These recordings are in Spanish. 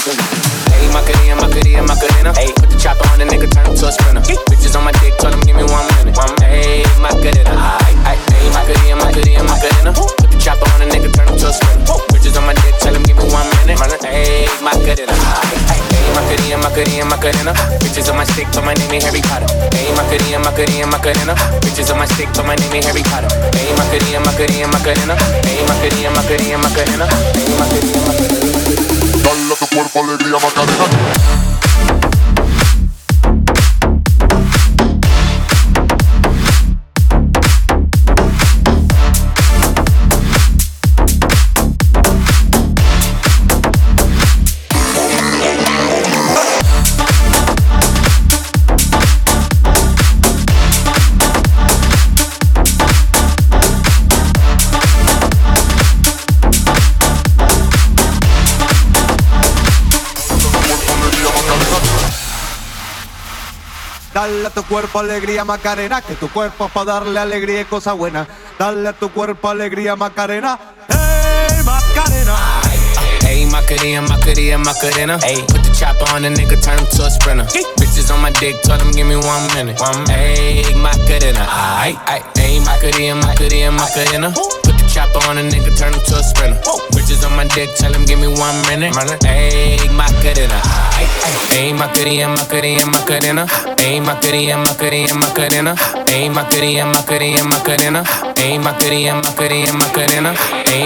Hey, Macarena, Macarena. Hey, put the chopper on the nigga, turn him to a sprinter. Bitches on my dick, told him give me 1 minute. Hey, Macarena. Hey, Macarena, Macarena. Put the chopper on the nigga, turn him to a sprinter. Bitches on my dick, tell him give me 1 minute. Hey, Macarena. Hey, Macarena, Macarena. Bitches on my stick, but my name ain't Harry Potter. Hey, Macarena, Macarena. Bitches on my stick, but my name ain't Harry Potter. Hey, Macarena, Macarena. Hey, Macarena, Macarena. Hey, Macarena. Dale a tu cuerpo alegría, Macarena. Dale a tu cuerpo alegría, Macarena, que tu cuerpo es pa' darle alegría y cosas buenas. Dale a tu cuerpo alegría, Macarena. ¡Hey, Macarena! Hey, Macarena. Hey, put the chopper on the nigga, turn him to a sprinter. Bitches on my dick, told him give me 1 minute. Hey, Macarena. Hey, Macarena. Put the chopper on the nigga, turn him to a sprinter. Bitches on my dick, tell him give me 1 minute. Hey, Macarena. Hey, Macarena. Hey, Macarena. Hey, Macarena. Hey, Macarena. Hey,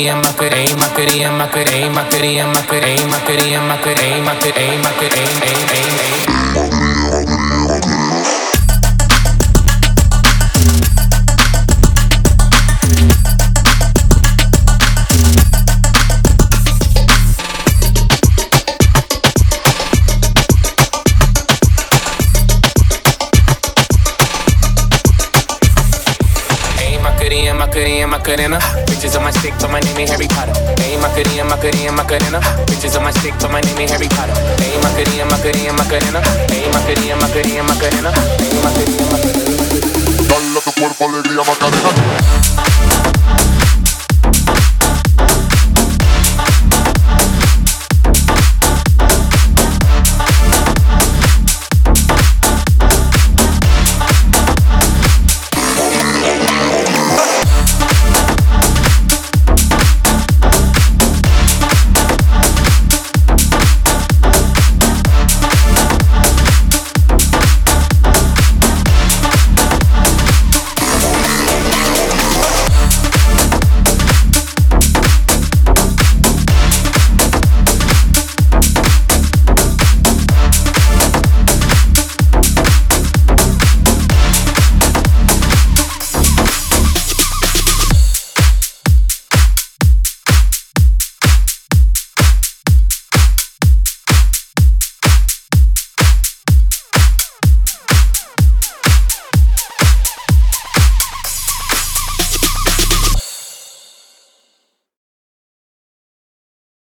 Macarena. Bitches on my stick, but my name ain't Harry Potter. Hey, Macarena. Bitches on my stick, but my name ain't Harry Potter. Hey, Macarena. Hey, Macarena. Hey, Macarena. Dale a tu cuerpo alegría, Macarena.